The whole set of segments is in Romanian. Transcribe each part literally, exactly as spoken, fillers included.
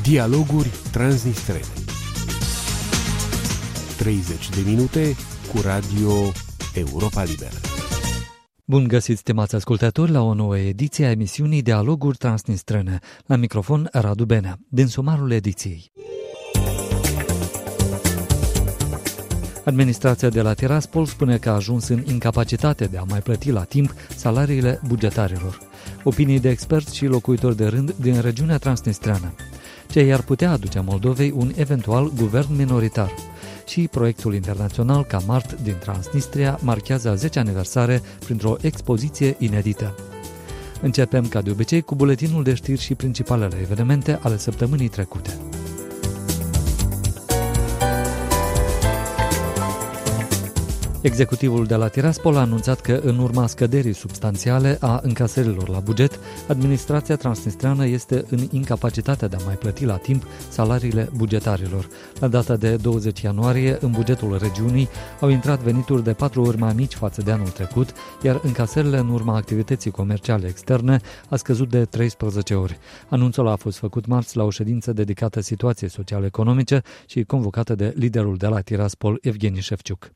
Dialoguri transnistrene. treizeci de minute cu Radio Europa Liberă. Bun găsit, stimați ascultători, la o nouă ediție a emisiunii Dialoguri transnistrene. La microfon, Radu Benea, din sumarul ediției. Administrația de la Tiraspol spune că a ajuns în incapacitate de a mai plăti la timp salariile bugetarilor. Opinii de experți și locuitori de rând din regiunea transnistreană. Ce i-ar putea aduce Moldovei un eventual guvern minoritar. Și proiectul internațional Camart din Transnistria marchează a zecea aniversare printr-o expoziție inedită. Începem, ca de obicei, cu buletinul de știri și principalele evenimente ale săptămânii trecute. Executivul de la Tiraspol a anunțat că, în urma scăderii substanțiale a încasărilor la buget, administrația transnistreană este în incapacitatea de a mai plăti la timp salariile bugetarilor. La data de douăzeci ianuarie, în bugetul regiunii au intrat venituri de patru ori mai mici față de anul trecut, iar încasările în urma activității comerciale externe a scăzut de treisprezece ori. Anunțul a fost făcut marți la o ședință dedicată situației social-economice și convocată de liderul de la Tiraspol, Evgeni Șefciuc.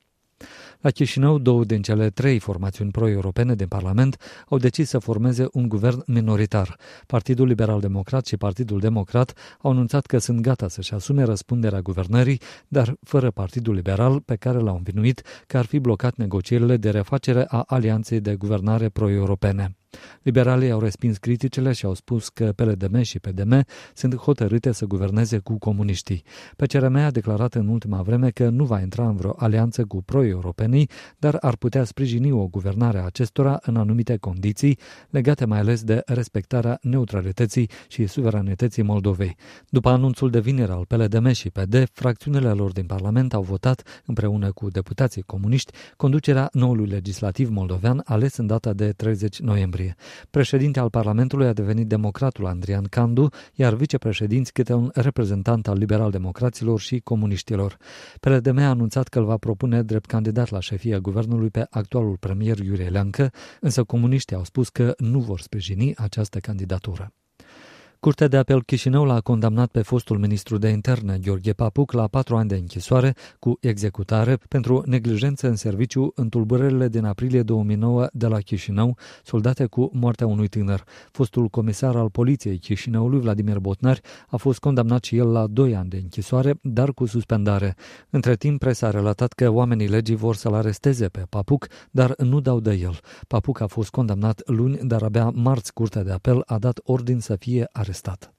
La Chișinău, două din cele trei formațiuni pro-europene din Parlament au decis să formeze un guvern minoritar. Partidul Liberal-Democrat și Partidul Democrat au anunțat că sunt gata să-și asume răspunderea guvernării, dar fără Partidul Liberal, pe care l-au învinuit că ar fi blocat negocierile de refacere a alianței de guvernare pro-europene. Liberalii au respins criticile și au spus că P L D M și P D M sunt hotărâte să guverneze cu comuniștii. P C R M a declarat în ultima vreme că nu va intra în vreo alianță cu pro-europenii, dar ar putea sprijini o guvernare a acestora în anumite condiții, legate mai ales de respectarea neutralității și suveranității Moldovei. După anunțul de vineri al P L D M și P D, fracțiunile lor din Parlament au votat, împreună cu deputații comuniști, conducerea noului legislativ moldovean ales în data de treizeci noiembrie. Președinte al Parlamentului a devenit democratul Andrian Candu, iar vicepreședinți câte un reprezentant al liberal-democraților și comuniștilor. P L D M a anunțat că îl va propune drept candidat la șefia guvernului pe actualul premier Iurie Leancă, însă comuniștii au spus că nu vor sprijini această candidatură. Curtea de apel Chișinău l-a condamnat pe fostul ministru de interne, Gheorghe Papuc, la patru ani de închisoare cu executare pentru neglijență în serviciu în tulburările din aprilie două mii nouă de la Chișinău, soldate cu moartea unui tânăr. Fostul comisar al poliției Chișinăului, Vladimir Botnar, a fost condamnat și el la doi ani de închisoare, dar cu suspendare. Între timp, presa a relatat că oamenii legii vor să-l aresteze pe Papuc, dar nu dau de el. Papuc a fost condamnat luni, dar abia marți Curtea de apel a dat ordin să fie arestat. Arestat.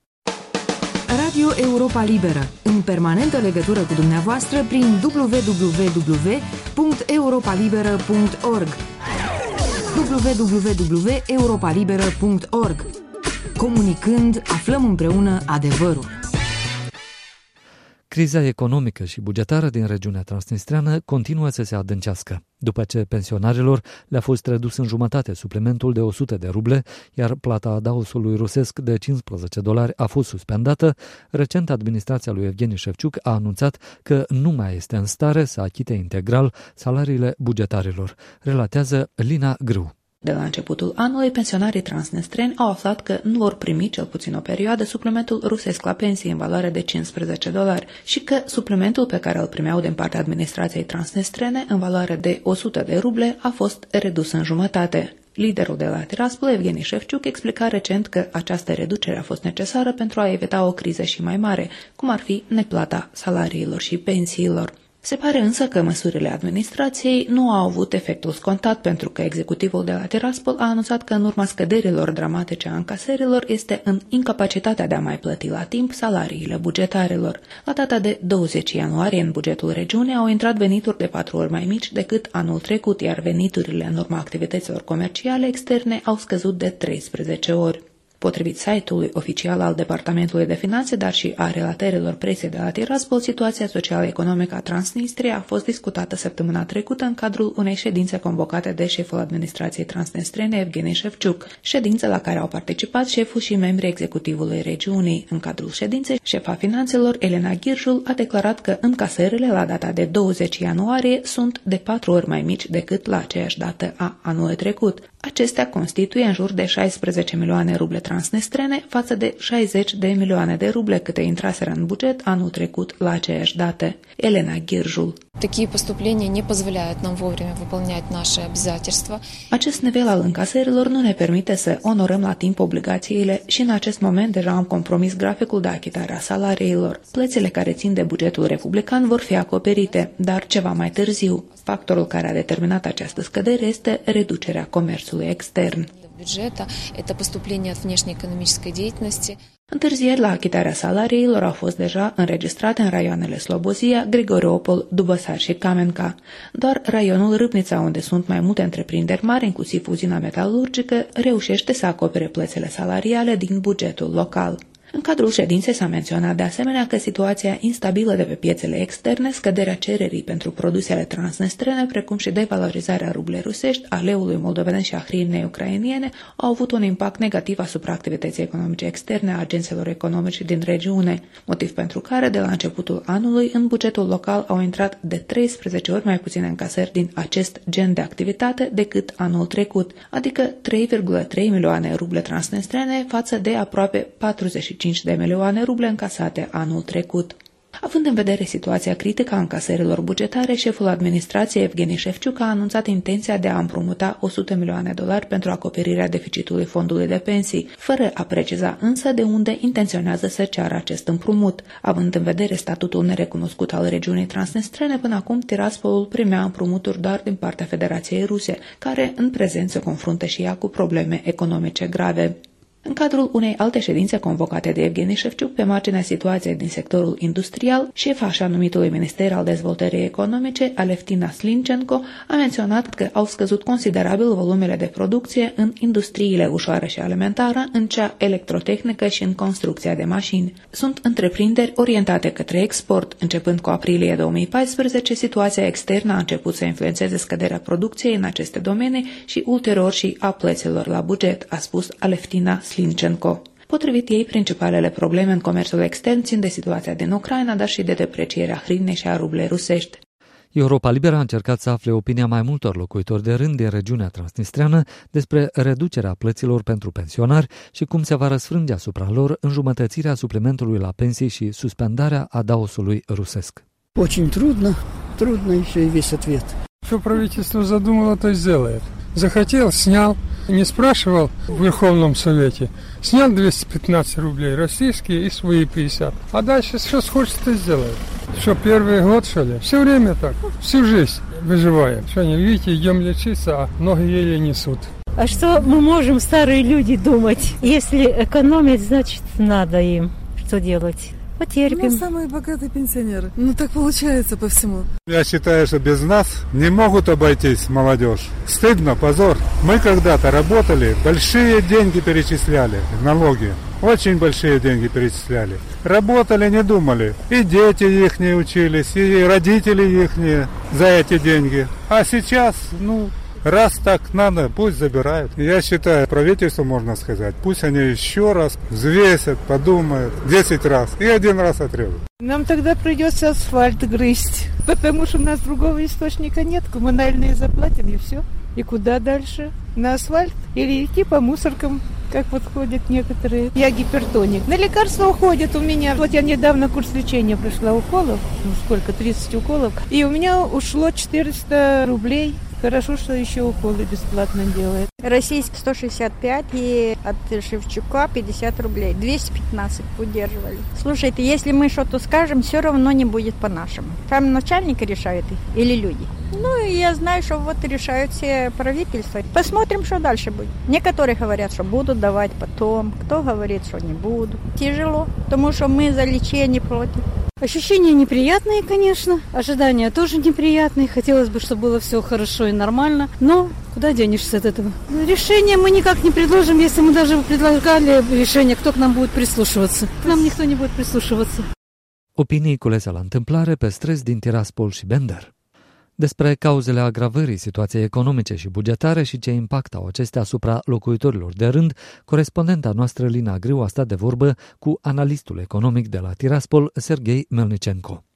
Radio Europa Liberă, în permanentă legătură cu dumneavoastră prin w w w punct europa liberă punct org w w w punct europa liberă punct org. Comunicând, aflăm împreună adevărul. Criza economică și bugetară din regiunea transnistreană continuă să se adâncească. După ce pensionarilor le-a fost redus în jumătate suplimentul de o sută de ruble, iar plata adaosului rusesc de cincisprezece dolari a fost suspendată, recent administrația lui Evgeni Șefciuc a anunțat că nu mai este în stare să achite integral salariile bugetarilor, relatează Lina Grâu. De la începutul anului, pensionarii transnistreni au aflat că nu vor primi cel puțin o perioadă suplimentul rusesc la pensii în valoare de cincisprezece dolari și că suplimentul pe care îl primeau din partea administrației transnistrene în valoare de o sută de ruble a fost redus în jumătate. Liderul de la Tiraspol, Evgeni Șefciuc, explica recent că această reducere a fost necesară pentru a evita o criză și mai mare, cum ar fi neplata salariilor și pensiilor. Se pare însă că măsurile administrației nu au avut efectul scontat, pentru că executivul de la Tiraspol a anunțat că în urma scăderilor dramatice a încasărilor este în incapacitatea de a mai plăti la timp salariile bugetarilor. La data de douăzeci ianuarie, în bugetul regiunii au intrat venituri de patru ori mai mici decât anul trecut, iar veniturile în urma activităților comerciale externe au scăzut de treisprezece ori. Potrivit site-ului oficial al Departamentului de Finanțe, dar și a relatărilor presei de la Tiraspol, situația social-economică a Transnistriei a fost discutată săptămâna trecută în cadrul unei ședințe convocate de șeful administrației transnistrene, Evgeni Șefciuc, ședință la care au participat șeful și membrii executivului regiunii. În cadrul ședinței, șefa finanțelor, Elena Ghirjul, a declarat că încasările la data de douăzeci ianuarie sunt de patru ori mai mici decât la aceeași dată a anului trecut. Acestea constituie în jur de șaisprezece milioane ruble transnistrene față de șaizeci de milioane de ruble câte intraseră în buget anul trecut la aceeași date. Elena Ghirjul. Такие поступления не позволяют нам вовремя выполнять наши обязательства. Acest nivel al încasărilor nu ne permite să onorăm la timp obligațiile și în acest moment deja am compromis graficul de achitare a salariilor. Plățile care țin de bugetul republican vor fi acoperite, dar ceva mai târziu. Factorul care a determinat această scădere este reducerea comerțului extern. Бюджета это поступление от внешнеэкономической деятельности. Întârzieri la achitarea salariilor au fost deja înregistrate în raioanele Slobozia, Grigoriopol, Dubăsar și Kamenka. Doar raionul Râbnița, unde sunt mai multe întreprinderi mari, inclusiv uzina metalurgică, reușește să acopere plățile salariale din bugetul local. În cadrul ședinței s-a menționat de asemenea că situația instabilă de pe piețele externe, scăderea cererii pentru produsele transnistrene, precum și devalorizarea rublei rusești, a leului moldovenesc și a hryvniei ucrainiene, au avut un impact negativ asupra activității economice externe a agenților economici din regiune, motiv pentru care, de la începutul anului, în bugetul local au intrat de treisprezece ori mai puține încasări din acest gen de activitate decât anul trecut, adică trei virgulă trei milioane ruble transnistrene față de aproape patruzeci și cinci de milioane ruble încasate anul trecut. Având în vedere situația critică a încasărilor bugetare, șeful administrației Evgeni Șefciuc a anunțat intenția de a împrumuta o sută milioane dolari pentru acoperirea deficitului fondului de pensii, fără a preciza însă de unde intenționează să ceară acest împrumut. Având în vedere statutul nerecunoscut al regiunii transnistrene, până acum Tiraspolul primea împrumuturi doar din partea Federației Ruse, care în prezent se confruntă și ea cu probleme economice grave. În cadrul unei alte ședințe convocate de Evgeni Șefciuc pe marginea situației din sectorul industrial, șefa așa numitului Minister al Dezvoltării Economice, Aleftina Slinchenko, a menționat că au scăzut considerabil volumele de producție în industriile ușoară și alimentară, în cea electrotehnică și în construcția de mașini. Sunt întreprinderi orientate către export. Începând cu aprilie două mii paisprezece, situația externă a început să influențeze scăderea producției în aceste domenii și ulterior și a plăților la buget, a spus Aleftina Slinchenko. Potrivit ei, principalele probleme în comerțul extern țin de situația din Ucraina, dar și de deprecierea hryvniei și a rublei rusești. Europa Liberă a încercat să afle opinia mai multor locuitori de rând din regiunea transnistreană despre reducerea plăților pentru pensionari și cum se va răsfrânge asupra lor înjumătățirea suplimentului la pensii și suspendarea adaosului rusesc. Очень трудно, трудно еще и весь ответ. Что правительство задумало, то сделает. Захотел, снял, не спрашивал в Верховном Совете. Снял двести пятнадцать рублей российские и свои пятьдесят. А дальше что хочет, то сделает. Что, первый год, что ли? Все время так, всю жизнь выживаем. Что не видите, идем лечиться, а ноги еле несут. А что мы можем, старые люди, думать? Если экономить, значит, надо им. Что делать? Потерпим. Ну, самые богатые пенсионеры. Ну, так получается по всему. Я считаю, что без нас не могут обойтись молодежь. Стыдно, позор. Мы когда-то работали, большие деньги перечисляли, налоги. Очень большие деньги перечисляли. Работали, не думали. И дети ихние учились, и родители ихние за эти деньги. А сейчас, ну... Раз так надо, пусть забирают. Я считаю, правительству можно сказать, пусть они еще раз взвесят, подумают, десять раз и один раз отрежут. Нам тогда придется асфальт грызть, потому что у нас другого источника нет, коммунальные заплатим и все. И куда дальше? На асфальт или идти по мусоркам, как вот ходят некоторые. Я гипертоник. На лекарства уходят у меня. Вот я недавно курс лечения прошла уколов, ну сколько, тридцать уколов, и у меня ушло четыреста рублей. Хорошо, что еще уколы бесплатно делает. Российский сто шестьдесят пять и от Шевчука пятьдесят рублей. двести пятнадцать удерживали. Слушайте, если мы что-то скажем, все равно не будет по-нашему. Там начальник решает или люди? Ну, и я знаю, что вот решают все правительства. Посмотрим, что дальше будет. Некоторые говорят, что будут давать потом. Кто говорит, что не будут. Тяжело, потому что мы за лечение против. Ощущения неприятные, конечно. Ожидания тоже неприятные. Хотелось бы, чтобы было все хорошо и нормально. Но куда денешься от этого? Решение мы никак не предложим. Если мы даже предлагали решение, кто к нам будет прислушиваться? К нам никто не будет прислушиваться. Opinii culese la întâmplare pe străzi din Tiraspol și Bender. Despre cauzele agravării situației economice și bugetare și ce impact au acestea asupra locuitorilor de rând, corespondenta noastră Lina Griu a stat de vorbă cu analistul economic de la Tiraspol, Serghei Melnicenko.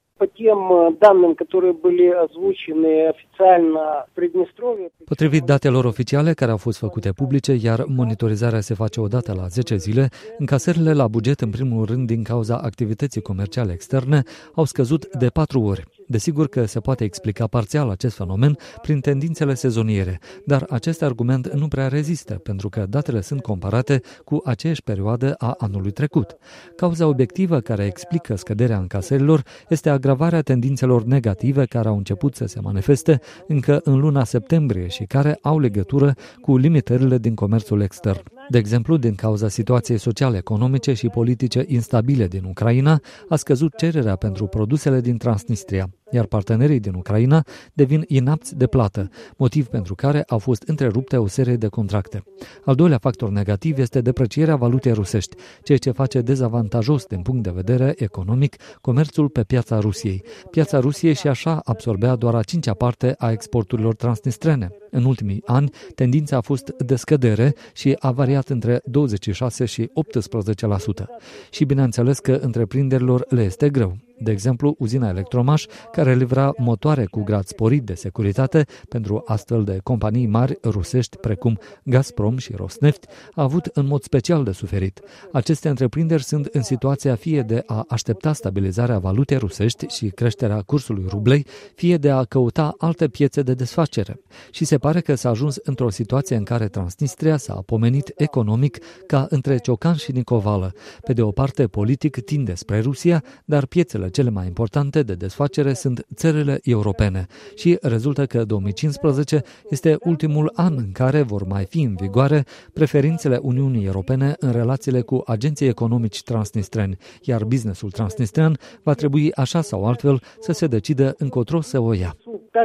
Potrivit datelor oficiale care au fost făcute publice, iar monitorizarea se face odată la zece zile, încasările la buget, în primul rând din cauza activității comerciale externe, au scăzut de patru ori. Desigur că se poate explica parțial acest fenomen prin tendințele sezoniere, dar acest argument nu prea rezistă, pentru că datele sunt comparate cu aceeași perioadă a anului trecut. Cauza obiectivă care explică scăderea încasărilor este agravarea tendințelor negative care au început să se manifeste încă în luna septembrie și care au legătură cu limitările din comerțul extern. De exemplu, din cauza situației sociale, economice și politice instabile din Ucraina, a scăzut cererea pentru produsele din Transnistria, iar partenerii din Ucraina devin inapți de plată, motiv pentru care au fost întrerupte o serie de contracte. Al doilea factor negativ este deprecierea valutei rusești, ceea ce face dezavantajos din punct de vedere economic comerțul pe piața Rusiei. Piața Rusiei și așa absorbea doar a cincea parte a exporturilor transnistrene. În ultimii ani, tendința a fost de scădere și a variat între douăzeci și șase și optsprezece la sută. Și bineînțeles că întreprinderilor le este greu. De exemplu, uzina Electromaș, care livra motoare cu grad sporit de securitate pentru astfel de companii mari rusești precum Gazprom și Rosneft, a avut în mod special de suferit. Aceste întreprinderi sunt în situația fie de a aștepta stabilizarea valutei rusești și creșterea cursului rublei, fie de a căuta alte piețe de desfacere. Și se pare că s-a ajuns într-o situație în care Transnistria s-a pomenit economic ca între Ciocan și Nicovală. Pe de o parte, politic tinde spre Rusia, dar piețele cele mai importante de desfacere sunt țările europene și rezultă că două mii cincisprezece este ultimul an în care vor mai fi în vigoare preferințele Uniunii Europene în relațiile cu agenții economici transnistreni, iar businessul transnistrean va trebui așa sau altfel să se decidă încotro să o ia.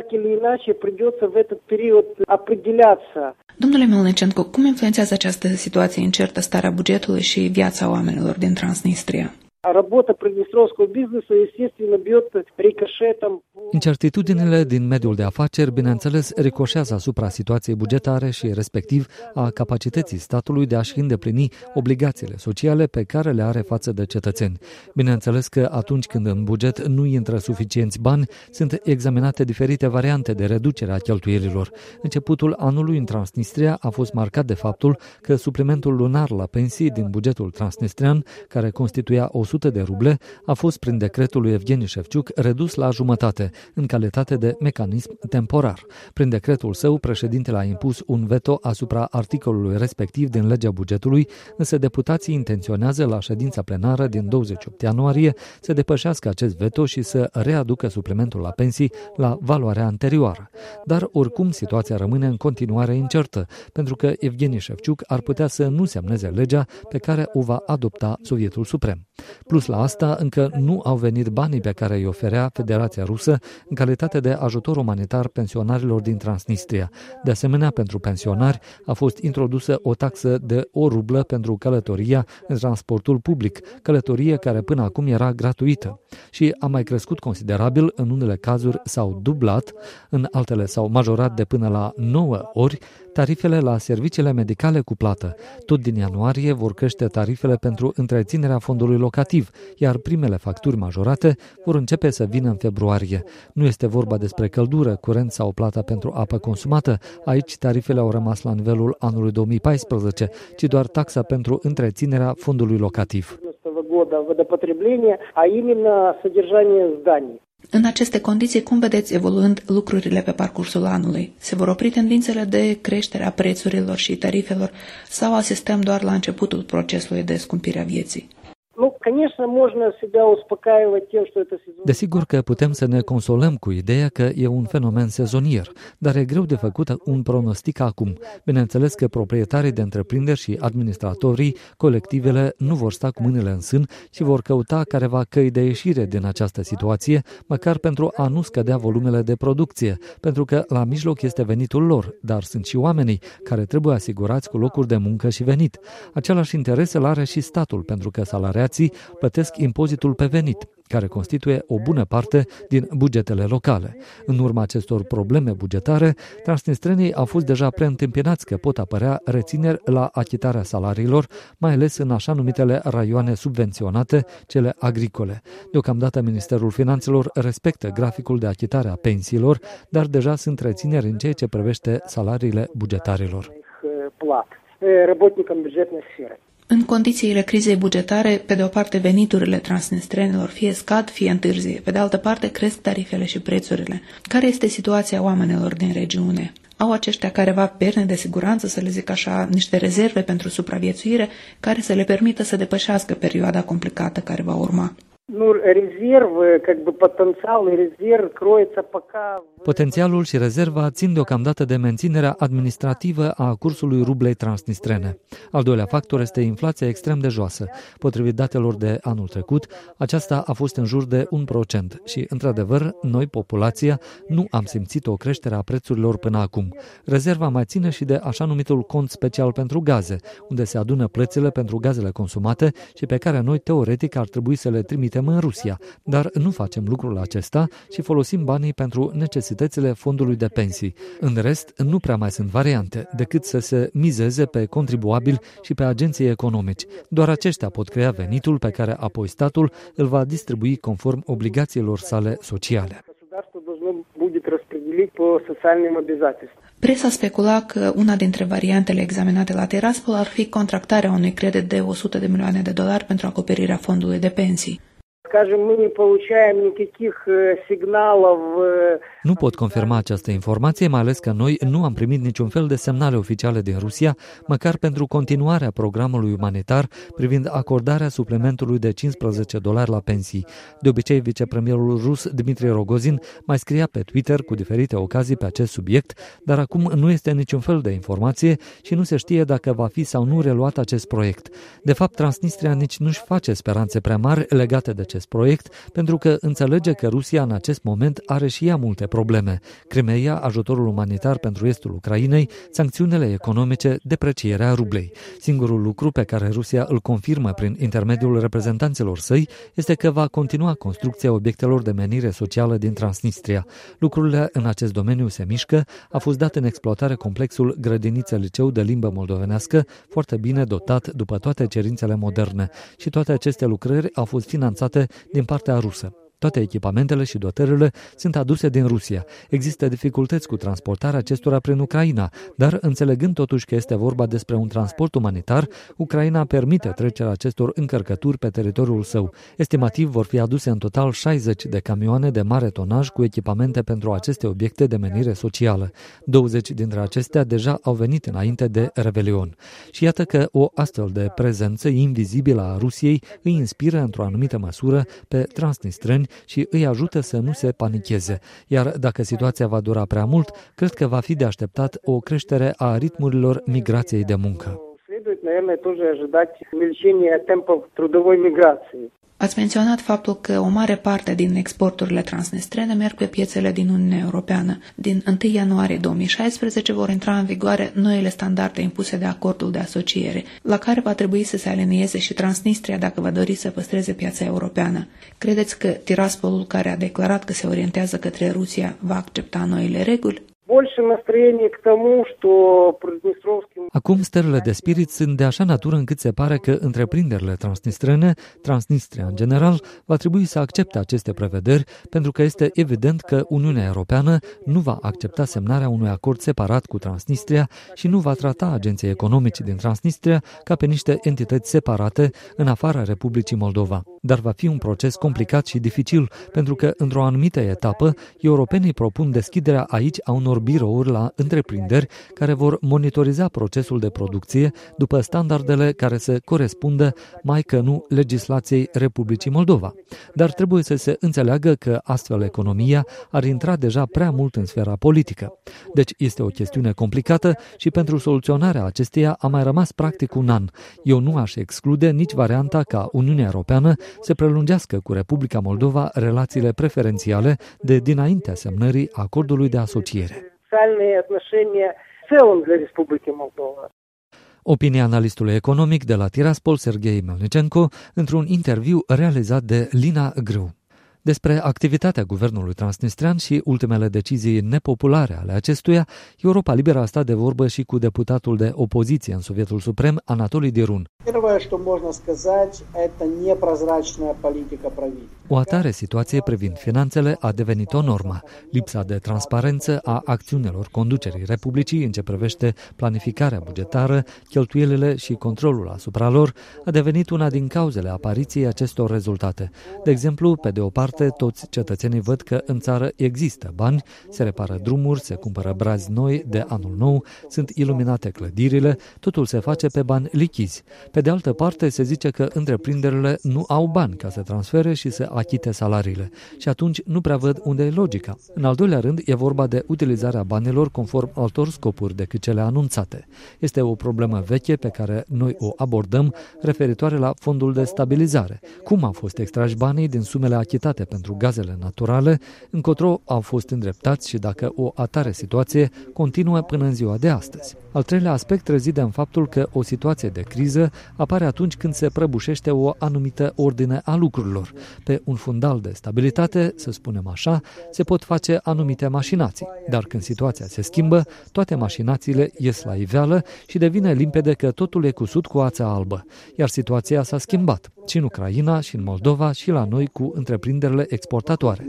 Domnule Melnicenko, cum influențează această situație incertă starea bugetului și viața oamenilor din Transnistria? Работа приднестровского бизнеса, естественно, бьет рикошетом. Incertitudinile din mediul de afaceri, bineînțeles, ricoșează asupra situației bugetare și, respectiv, a capacității statului de a-și îndeplini obligațiile sociale pe care le are față de cetățeni. Bineînțeles că atunci când în buget nu intră suficienți bani, sunt examinate diferite variante de reducere a cheltuielilor. Începutul anului în Transnistria a fost marcat de faptul că suplimentul lunar la pensii din bugetul transnistrian, care constituia o sută de ruble, a fost prin decretul lui Evgeni Șefciuc redus la jumătate, în calitate de mecanism temporar. Prin decretul său, președintele a impus un veto asupra articolului respectiv din legea bugetului, însă deputații intenționează la ședința plenară din douăzeci și opt ianuarie să depășească acest veto și să readucă suplimentul la pensii la valoarea anterioară. Dar oricum situația rămâne în continuare incertă, pentru că Evgeni Șefciuc ar putea să nu semneze legea pe care o va adopta Sovietul Suprem. Plus la asta, încă nu au venit banii pe care îi oferea Federația Rusă în calitate de ajutor umanitar pensionarilor din Transnistria. De asemenea, pentru pensionari a fost introdusă o taxă de o rublă pentru călătoria în transportul public, călătorie care până acum era gratuită. Și a mai crescut considerabil, în unele cazuri s-au dublat, în altele s-au majorat de până la nouă ori, tarifele la serviciile medicale cu plată. Tot din ianuarie vor crește tarifele pentru întreținerea fondului locativ, iar primele facturi majorate vor începe să vină în februarie. Nu este vorba despre căldură, curent sau plata pentru apă consumată. Aici tarifele au rămas la nivelul anului două mii paisprezece, ci doar taxa pentru întreținerea fondului locativ. În aceste condiții, cum vedeți evoluând lucrurile pe parcursul anului? Se vor opri tendințele de creștere a prețurilor și tarifelor sau asistăm doar la începutul procesului de scumpire a vieții? Desigur că putem să ne consolăm cu ideea că e un fenomen sezonier, dar e greu de făcut un pronostic acum. Bineînțeles că proprietarii de întreprinderi și administratorii, colectivele, nu vor sta cu mâinile în sân și vor căuta careva căi de ieșire din această situație, măcar pentru a nu scădea volumele de producție, pentru că la mijloc este venitul lor, dar sunt și oamenii care trebuie asigurați cu locuri de muncă și venit. Același interes îl are și statul, pentru că salariații transportatorii plătesc impozitul pe venit, care constituie o bună parte din bugetele locale. În urma acestor probleme bugetare, transnistrenii au fost deja preîntâmpinați că pot apărea rețineri la achitarea salariilor, mai ales în așa numitele raioane subvenționate, cele agricole. Deocamdată Ministerul Finanțelor respectă graficul de achitare a pensiilor, dar deja sunt rețineri în ceea ce privește salariile bugetarilor. În condițiile crizei bugetare, pe de o parte veniturile transnistrenilor fie scad, fie întârzie, pe de altă parte cresc tarifele și prețurile. Care este situația oamenilor din regiune? Au aceștia careva perne de siguranță, să le zic așa, niște rezerve pentru supraviețuire care să le permită să depășească perioada complicată care va urma? Ну, резервы, как бы потенциал и резерв кроется пока... Potențialul și rezerva țin deocamdată de menținerea administrativă a cursului rublei transnistrene. Al doilea factor este inflația extrem de joasă. Potrivit datelor de anul trecut, aceasta a fost în jur de un procent și, într-adevăr, noi, populația, nu am simțit o creștere a prețurilor până acum. Rezerva mai ține și de așa numitul cont special pentru gaze, unde se adună plățile pentru gazele consumate și pe care noi, teoretic, ar trebui să le trimitem în Rusia, dar nu facem lucrul acesta și folosim banii pentru necesitățile fondului de pensii. În rest, nu prea mai sunt variante, decât să se mizeze pe contribuabili și pe agenții economici. Doar aceștia pot crea venitul pe care apoi statul îl va distribui conform obligațiilor sale sociale. Presa specula că una dintre variantele examinate la Tiraspol ar fi contractarea unui credit de o sută de milioane de dolari pentru acoperirea fondului de pensii. Nu pot confirma această informație, mai ales că noi nu am primit niciun fel de semnale oficiale din Rusia, măcar pentru continuarea programului umanitar privind acordarea suplimentului de cincisprezece dolari la pensii. De obicei, vicepremierul rus Dmitri Rogozin mai scria pe Twitter cu diferite ocazii pe acest subiect, dar acum nu este niciun fel de informație și nu se știe dacă va fi sau nu reluat acest proiect. De fapt, Transnistria nici nu-și face speranțe prea mari legate de acest proiect, pentru că înțelege că Rusia în acest moment are și ea multe probleme. Crimeea, ajutorul umanitar pentru estul Ucrainei, sancțiunile economice, deprecierea rublei. Singurul lucru pe care Rusia îl confirmă prin intermediul reprezentanților săi este că va continua construcția obiectelor de menire socială din Transnistria. Lucrurile în acest domeniu se mișcă, a fost dat în exploatare complexul grădiniță-liceu de limbă moldovenească, foarte bine dotat după toate cerințele moderne, și toate aceste lucrări au fost finanțate din partea rusă. Toate echipamentele și dotările sunt aduse din Rusia. Există dificultăți cu transportarea acestora prin Ucraina, dar înțelegând totuși că este vorba despre un transport umanitar, Ucraina permite trecerea acestor încărcături pe teritoriul său. Estimativ vor fi aduse în total șaizeci de camioane de mare tonaj cu echipamente pentru aceste obiecte de menire socială. douăzeci dintre acestea deja au venit înainte de Revelion. Și iată că o astfel de prezență invizibilă a Rusiei îi inspiră într-o anumită măsură pe transnistreni și îi ajută să nu se panicheze. Iar dacă situația va dura prea mult, cred că va fi de așteptat o creștere a ritmurilor migrației de muncă. Ați menționat faptul că o mare parte din exporturile transnistrene merg pe piețele din Uniunea Europeană. Din întâi ianuarie două mii șaisprezece vor intra în vigoare noile standarde impuse de acordul de asociere, la care va trebui să se alinieze și Transnistria dacă va dori să păstreze piața europeană. Credeți că Tiraspolul, care a declarat că se orientează către Rusia, va accepta noile reguli? Acum stările de spirit sunt de așa natură încât se pare că întreprinderile transnistrene, Transnistria în general, va trebui să accepte aceste prevederi, pentru că este evident că Uniunea Europeană nu va accepta semnarea unui acord separat cu Transnistria și nu va trata agenții economici din Transnistria ca pe niște entități separate în afara Republicii Moldova. Dar va fi un proces complicat și dificil, pentru că, într-o anumită etapă, europenii propun deschiderea aici a unor birouri la întreprinderi care vor monitoriza procesul de producție după standardele care să corespundă mai că nu legislației Republicii Moldova. Dar trebuie să se înțeleagă că astfel economia ar intra deja prea mult în sfera politică. Deci este o chestiune complicată și pentru soluționarea acesteia a mai rămas practic un an. Eu nu aș exclude nici varianta ca Uniunea Europeană să prelungească cu Republica Moldova relațiile preferențiale de dinaintea semnării acordului de asociere. Opinia analistului economic de la Tiraspol, Serghei Melnicenko, într-un interviu realizat de Lina Grâu. Despre activitatea guvernului transnistrean și ultimele decizii nepopulare ale acestuia, Europa Liberă a stat de vorbă și cu deputatul de opoziție în Sovietul Suprem, Anatolii Dirun. O atare situație privind finanțele a devenit o normă. Lipsa de transparență a acțiunilor conducerii Republicii în ce privește planificarea bugetară, cheltuielile și controlul asupra lor a devenit una din cauzele apariției acestor rezultate. De exemplu, pe de o parte, toți cetățenii văd că în țară există bani, se repară drumuri, se cumpără brazi noi de anul nou, sunt iluminate clădirile, totul se face pe bani lichizi. Pe de altă parte, se zice că întreprinderile nu au bani ca să transfere și să achite salariile. Și atunci nu prea văd unde e logica. În al doilea rând, e vorba de utilizarea banilor conform altor scopuri decât cele anunțate. Este o problemă veche pe care noi o abordăm referitoare la fondul de stabilizare. Cum au fost extrași banii din sumele achitate pentru gazele naturale, încotro au fost îndreptați și dacă o atare situație continuă până în ziua de astăzi. Al treilea aspect rezide în faptul că o situație de criză apare atunci când se prăbușește o anumită ordine a lucrurilor. Pe un fundal de stabilitate, să spunem așa, se pot face anumite mașinații, dar când situația se schimbă, toate mașinațiile ies la iveală și devine limpede că totul e cusut cu ața albă. Iar situația s-a schimbat și în Ucraina, și în Moldova, și la noi cu întreprinderile exportatoare.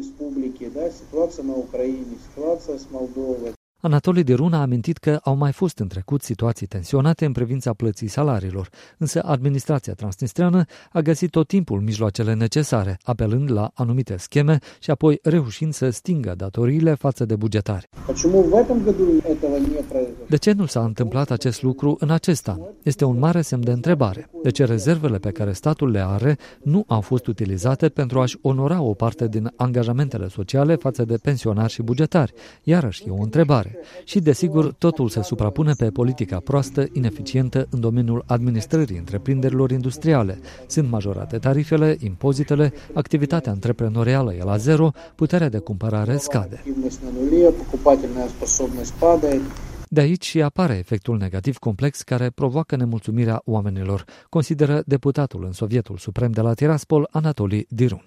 Anatolii Dirun a amintit că au mai fost în trecut situații tensionate în privința plății salariilor, însă administrația transnistreană a găsit tot timpul mijloacele necesare, apelând la anumite scheme și apoi reușind să stingă datoriile față de bugetari. De ce nu s-a întâmplat acest lucru în acest an? Este un mare semn de întrebare. De ce rezervele pe care statul le are nu au fost utilizate pentru a-și onora o parte din angajamentele sociale față de pensionari și bugetari? Iarăși e o întrebare. Și, desigur, totul se suprapune pe politica proastă, ineficientă în domeniul administrării întreprinderilor industriale. Sunt majorate tarifele, impozitele, activitatea antreprenorială e la zero, puterea de cumpărare scade. De aici și apare efectul negativ complex care provoacă nemulțumirea oamenilor, consideră deputatul în Sovietul Suprem de la Tiraspol, Anatolii Dirun.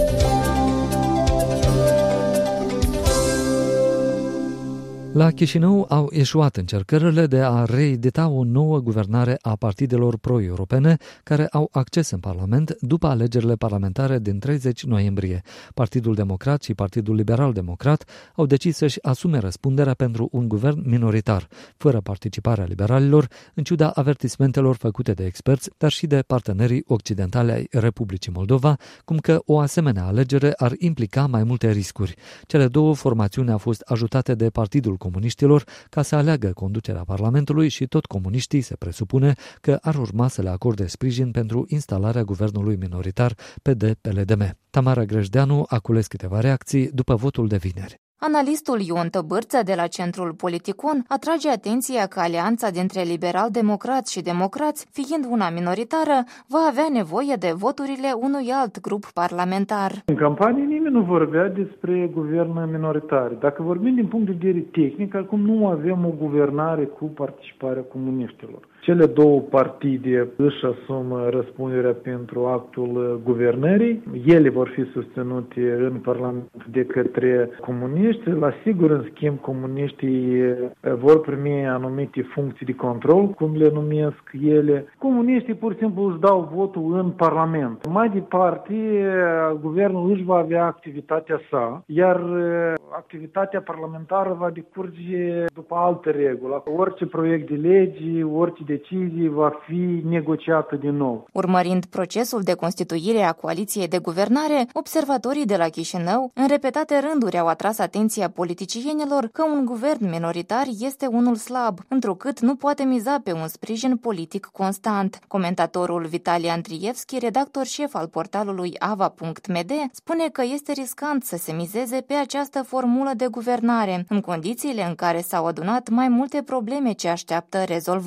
La Chișinău au eșuat încercările de a reedita o nouă guvernare a partidelor pro-europene care au acces în Parlament după alegerile parlamentare din treizeci noiembrie. Partidul Democrat și Partidul Liberal-Democrat au decis să-și asume răspunderea pentru un guvern minoritar, fără participarea liberalilor, în ciuda avertismentelor făcute de experți, dar și de partenerii occidentali ai Republicii Moldova, cum că o asemenea alegere ar implica mai multe riscuri. Cele două formațiuni au fost ajutate de Partidul Comuniștilor ca să aleagă conducerea Parlamentului și tot comuniștii se presupune că ar urma să le acorde sprijin pentru instalarea guvernului minoritar P D P L D M. Tamara Grejdeanu a cules câteva reacții după votul de vineri. Analistul Ion Tăbârță de la Centrul Politicon atrage atenția că alianța dintre liberal-democrați și democrați, fiind una minoritară, va avea nevoie de voturile unui alt grup parlamentar. În campanie nimeni nu vorbea despre guvern minoritar. Dacă vorbim din punct de vedere tehnic, acum nu avem o guvernare cu participarea comuniștilor. Cele două partide își asumă răspunderea pentru actul guvernării. Ele vor fi susținute în Parlament de către comuniști. La sigur, în schimb, comuniștii vor primi anumite funcții de control, cum le numesc ele. Comuniștii pur și simplu își dau votul în Parlament. Mai departe, guvernul își va avea activitatea sa, iar activitatea parlamentară va decurge după alte reguli. Orice proiect de lege, orice decizie va fi negociată din nou. Urmărind procesul de constituire a coaliției de guvernare, observatorii de la Chișinău în repetate rânduri au atras atenția politicienilor că un guvern minoritar este unul slab, întrucât nu poate miza pe un sprijin politic constant. Comentatorul Vitali Andrievski, redactor șef al portalului ava punct m d, spune că este riscant să se mizeze pe această formulă de guvernare, în condițiile în care s-au adunat mai multe probleme ce așteaptă rezolvare.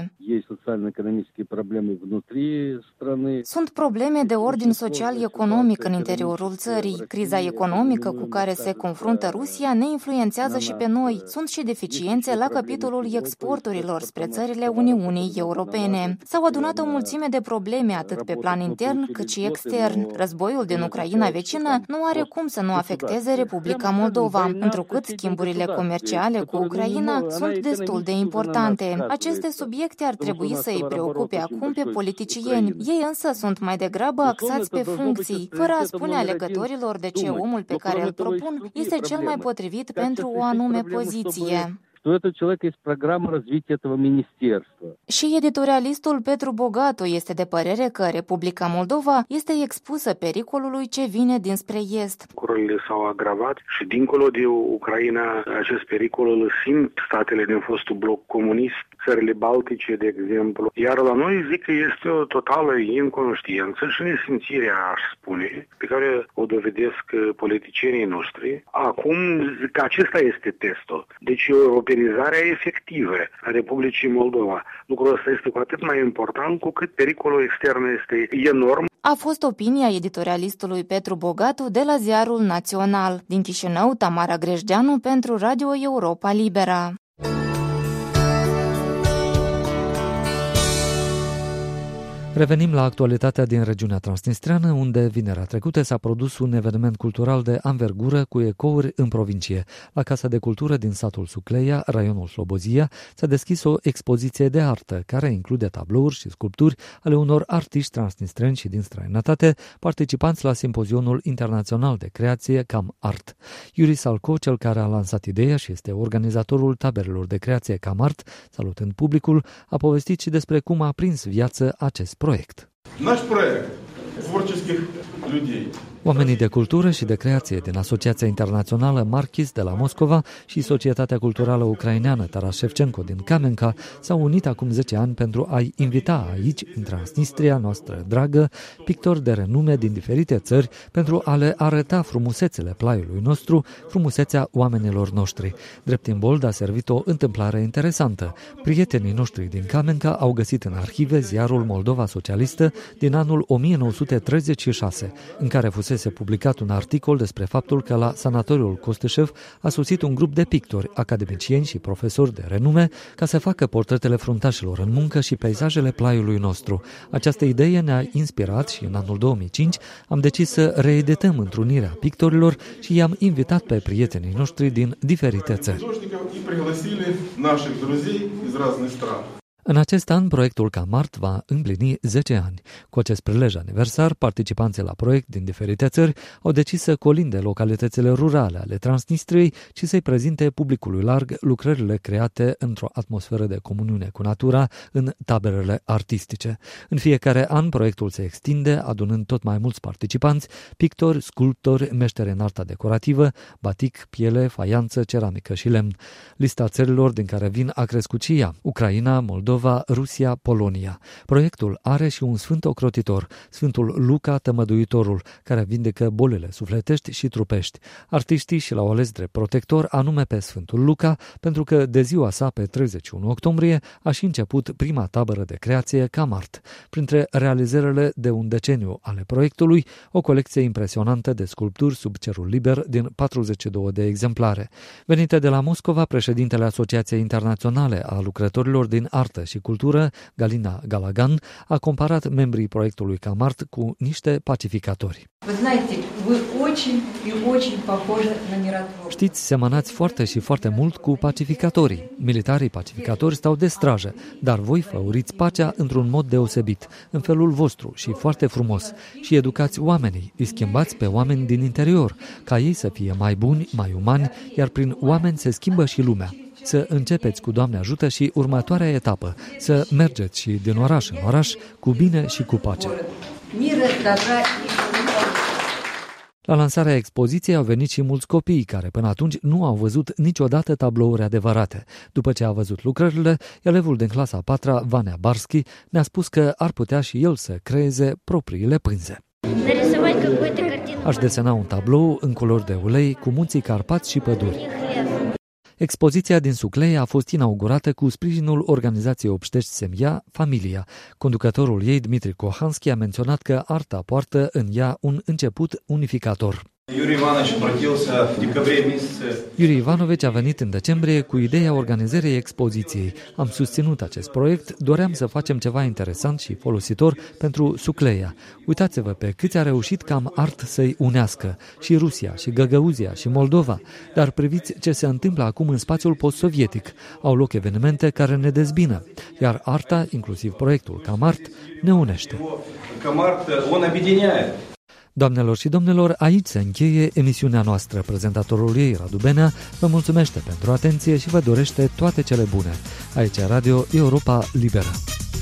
Sunt probleme de ordin social-economic în interiorul țării. Criza economică cu care se confruntă Rusia ne influențează și pe noi. Sunt și deficiențe la capitolul exporturilor spre țările Uniunii Europene. S-au adunat o mulțime de probleme atât pe plan intern cât și extern. Războiul din Ucraina vecină nu are cum să nu afecteze Republica Moldova, întrucât schimburile comerciale cu Ucraina sunt destul de importante. Aceste subiecte ar trebui să îi preocupe acum pe politicieni. Ei însă sunt mai degrabă axați pe funcții, fără a spune alegătorilor de ce omul pe care îl propun este cel mai potrivit pentru o anume poziție. Что этот человек есть программа развития этого министерства. Și editorialistul Petru Bogatu este de părere că Republica Moldova este expusă pericolului ce vine dinspre est. Lucrurile s-au agravat și dincolo de Ucraina acest pericol îl simt statele din fostul bloc comunist, țările Baltice, de exemplu. Iar la noi zic că este o totală inconștiență și nesimțire, aș spune, pe care o dovedesc politicienii noștri. Acum zic că acesta este testul. Deci europenizarea efectivă a Republicii Moldova. Lucrul ăsta este cu atât mai important cu cât pericolul extern este enorm. A fost opinia editorialistului Petru Bogatu de la Ziarul Național. Din Chișinău, Tamara Grejdeanu pentru Radio Europa Libera. Revenim la actualitatea din regiunea transnistreană, unde vinerea trecută s-a produs un eveniment cultural de anvergură cu ecouri în provincie. La Casa de Cultură din satul Sucleia, raionul Slobozia, s-a deschis o expoziție de artă, care include tablouri și sculpturi ale unor artiști transnistreni și din străinătate, participanți la simpozionul internațional de creație Cam Art. Iuri Salco, cel care a lansat ideea și este organizatorul taberelor de creație Cam Art, salutând publicul, a povestit și despre cum a prins viață acest proiect. Наш проект творческих людей. Oamenii de cultură și de creație din Asociația Internațională Marchis de la Moscova și Societatea Culturală Ucraineană Taras Shevchenko din Kamenka s-au unit acum zece ani pentru a-i invita aici, în Transnistria noastră dragă, pictori de renume din diferite țări pentru a le arăta frumusețele plaiului nostru, frumusețea oamenilor noștri. Drept imbold a servit o întâmplare interesantă. Prietenii noștri din Kamenka au găsit în arhive ziarul Moldova Socialistă din anul o mie nouă sute treizeci și șase, în care fusese se publicat un articol despre faptul că la sanatoriul Costeșev a sosit un grup de pictori, academicieni și profesori de renume ca să facă portretele fruntașilor în muncă și peisajele plaiului nostru. Această idee ne-a inspirat și în anul două mii cinci am decis să reedităm întrunirea pictorilor și i-am invitat pe prietenii noștri din diferite țări. În acest an, proiectul Cam Art va împlini zece ani. Cu acest prilej aniversar, participanții la proiect din diferite țări au decis să colinde localitățile rurale ale Transnistriei și să-i prezinte publicului larg lucrările create într-o atmosferă de comuniune cu natura în taberele artistice. În fiecare an, proiectul se extinde, adunând tot mai mulți participanți, pictori, sculptori, meșteri în arta decorativă, batic, piele, faianță, ceramică și lemn. Lista țărilor din care vin a crescut și ea: Ucraina, Moldova, Rusia, Polonia. Proiectul are și un sfânt ocrotitor, Sfântul Luca Tămăduitorul, care vindecă bolile sufletești și trupești. Artiștii și l-au ales drept protector anume pe Sfântul Luca, pentru că de ziua sa, pe treizeci și unu octombrie, a și început prima tabără de creație Cam Art. Printre realizările de un deceniu ale proiectului, o colecție impresionantă de sculpturi sub cerul liber din patruzeci și două de exemplare. Venite de la Moscova, președintele Asociației Internaționale a Lucrătorilor din Artă și Cultură, Galina Galagan, a comparat membrii proiectului Cam Art cu niște pacificatori. Știți, semănați foarte și foarte mult cu pacificatorii. Militarii pacificatori stau de strajă, dar voi făuriți pacea într-un mod deosebit, în felul vostru și foarte frumos. Și educați oamenii, îi schimbați pe oameni din interior, ca ei să fie mai buni, mai umani, iar prin oameni se schimbă și lumea. Să începeți cu Doamne ajută și următoarea etapă, să mergeți și din oraș în oraș cu bine și cu pace. La lansarea expoziției au venit și mulți copii care până atunci nu au văzut niciodată tablouri adevărate. După ce a văzut lucrările, elevul din clasa a patra, Vania Barski, ne-a spus că ar putea și el să creeze propriile pânze. Aș desena un tablou în culori de ulei cu munții Carpați și păduri. Expoziția din Sucleia a fost inaugurată cu sprijinul organizației obștești Semia, Familia. Conducătorul ei, Dmitri Kohanski, a menționat că arta poartă în ea un început unificator. Yuri Ivanovici a venit în decembrie cu ideea organizării expoziției. Am susținut acest proiect, doream să facem ceva interesant și folositor pentru Sucleia. Uitați-vă pe câți a reușit Cam Art să-i unească, și Rusia, și Găgăuzia, și Moldova. Dar priviți ce se întâmplă acum în spațiul post-sovietic. Au loc evenimente care ne dezbină, iar arta, inclusiv proiectul Cam Art, ne unește. Doamnelor și domnilor, aici se încheie emisiunea noastră. Prezentatorul ei, Radu Benea, vă mulțumește pentru atenție și vă dorește toate cele bune. Aici Radio Europa Liberă.